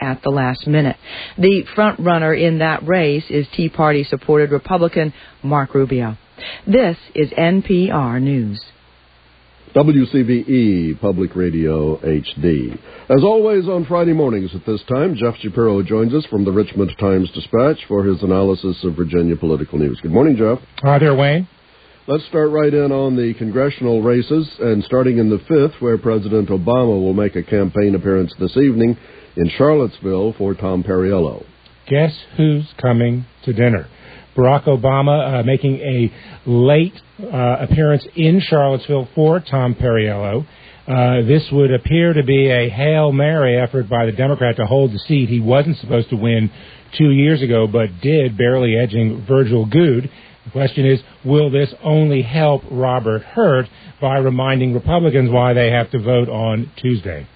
at the last minute. The front runner in that race is Tea Party-supported Republican Marco Rubio. This is NPR News. WCVE Public Radio HD. As always on Friday mornings at this time, Jeff Shapiro joins us from the Richmond Times-Dispatch for his analysis of Virginia political news. Good morning, Jeff. Hi there, Wayne. Let's start right in on the congressional races, and starting in the 5th, where President Obama will make a campaign appearance this evening in Charlottesville for Tom Perriello. Guess who's coming to dinner? Barack Obama making a late appearance in Charlottesville for Tom Perriello. This would appear to be a Hail Mary effort by the Democrat to hold the seat he wasn't supposed to win 2 years ago, but did, barely edging Virgil Goode. The question is, will this only help Robert Hurt by reminding Republicans why they have to vote on Tuesday?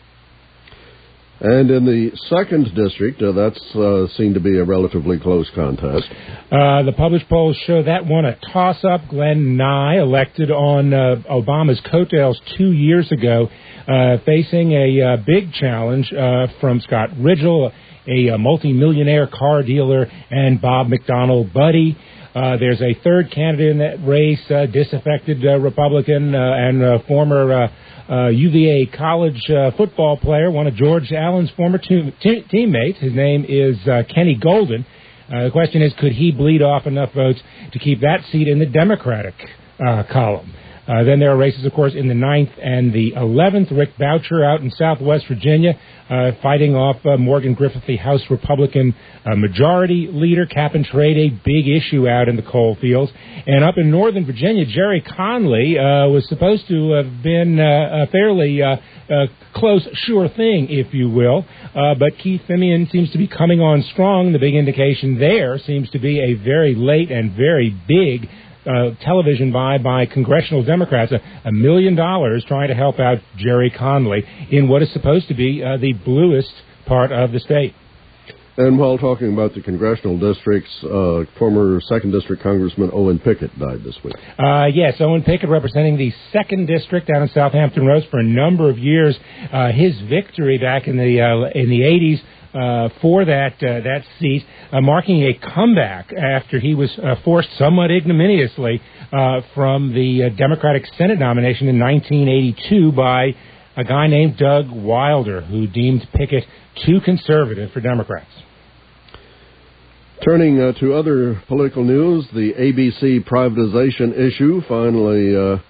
And in the 2nd district, that's seen to be a relatively close contest. The published polls show that one a toss-up. Glenn Nye, elected on Obama's coattails 2 years ago, facing a big challenge from Scott Ridgel, a multimillionaire car dealer, and Bob McDonnell Buddy. There's a third candidate in that race, disaffected Republican and former UVA college football player, one of George Allen's former teammates. His name is Kenny Golden. The question is, could he bleed off enough votes to keep that seat in the Democratic column? Then there are races, of course, in the 9th and the 11th. Rick Boucher out in Southwest Virginia, fighting off Morgan Griffith, the House Republican majority leader. Cap and trade, a big issue out in the coal fields. And up in Northern Virginia, Jerry Conley was supposed to have been a fairly close, sure thing, if you will. But Keith Thymian seems to be coming on strong. The big indication there seems to be a very late and very big television buy by congressional Democrats, $1 million trying to help out Jerry Conley in what is supposed to be the bluest part of the state. And while talking about the congressional districts, former 2nd District Congressman Owen Pickett died this week. Yes, Owen Pickett representing the 2nd District down in Southampton Roads for a number of years. His victory back in the 80s for that seat, marking a comeback after he was forced somewhat ignominiously from the Democratic Senate nomination in 1982 by a guy named Doug Wilder, who deemed Pickett too conservative for Democrats. Turning to other political news, the ABC privatization issue finally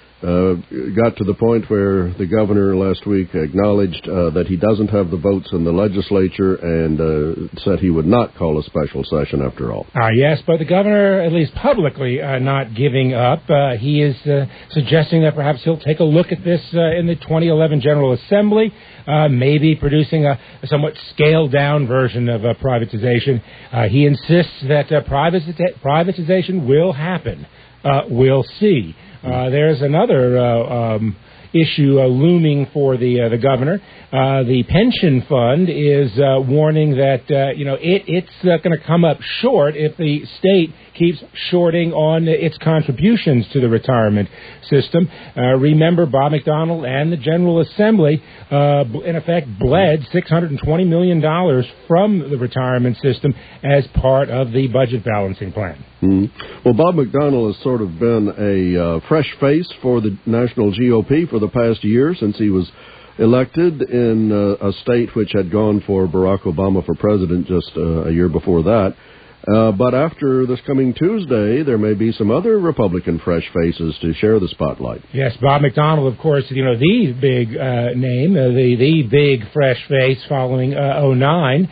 got to the point where the governor last week acknowledged that he doesn't have the votes in the legislature and said he would not call a special session after all. Yes, but the governor, at least publicly, not giving up. He is suggesting that perhaps he'll take a look at this in the 2011 General Assembly, maybe producing a somewhat scaled-down version of privatization. He insists that privatization will happen. We'll see. There's another issue looming for the governor. The pension fund is warning that it's going to come up short if the state keeps shorting on its contributions to the retirement system. Remember, Bob McDonnell and the General Assembly, in effect, bled $620 million from the retirement system as part of the budget balancing plan. Well, Bob McDonnell has sort of been a fresh face for the national GOP for the past year since he was elected in a state which had gone for Barack Obama for president just a year before that. But after this coming Tuesday, there may be some other Republican fresh faces to share the spotlight. Yes, Bob McDonnell, of course, the big name, the big fresh face following 09,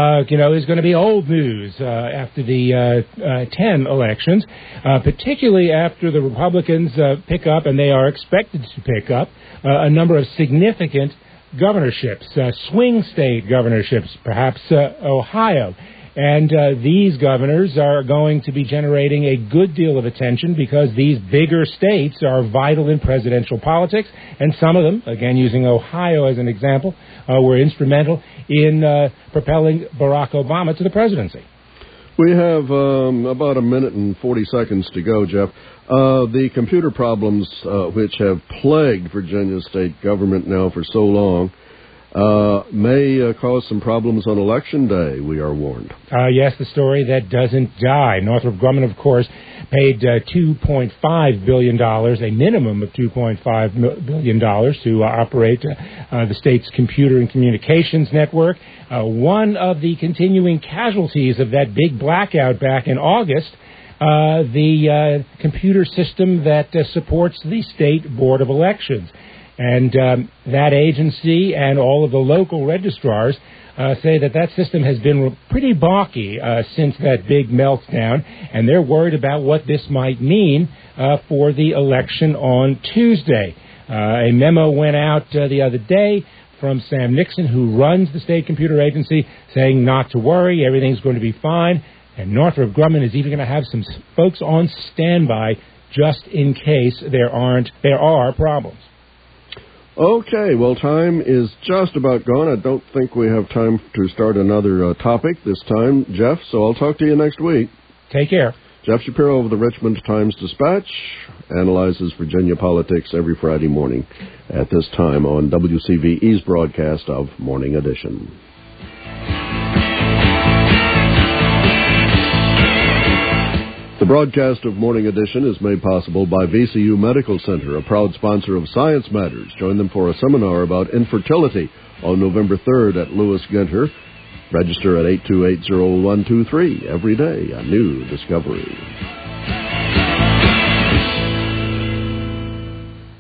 is going to be old news after the 10 elections, particularly after the Republicans pick up, and they are expected to pick up, a number of significant governorships, swing state governorships, perhaps Ohio. And these governors are going to be generating a good deal of attention because these bigger states are vital in presidential politics, and some of them, again using Ohio as an example, were instrumental in propelling Barack Obama to the presidency. We have about a minute and 40 seconds to go, Jeff. The computer problems which have plagued Virginia state government now for so long may cause some problems on Election Day, we are warned. Yes, the story that doesn't die. Northrop Grumman, of course, paid $2.5 billion, a minimum of $2.5 billion to operate the state's computer and communications network. One of the continuing casualties of that big blackout back in August, the computer system that supports the State Board of Elections. And that agency and all of the local registrars say that system has been pretty balky since that big meltdown, and they're worried about what this might mean for the election on Tuesday. A memo went out the other day from Sam Nixon, who runs the state computer agency, saying not to worry, everything's going to be fine, and Northrop Grumman is even going to have some folks on standby just in case there are problems. Okay, well, time is just about gone. I don't think we have time to start another topic this time, Jeff, so I'll talk to you next week. Take care. Jeff Shapiro of the Richmond Times-Dispatch analyzes Virginia politics every Friday morning at this time on WCVE's broadcast of Morning Edition. The broadcast of Morning Edition is made possible by VCU Medical Center, a proud sponsor of Science Matters. Join them for a seminar about infertility on November 3rd at Lewis Ginter. Register at 828-0123. Every day, a new discovery.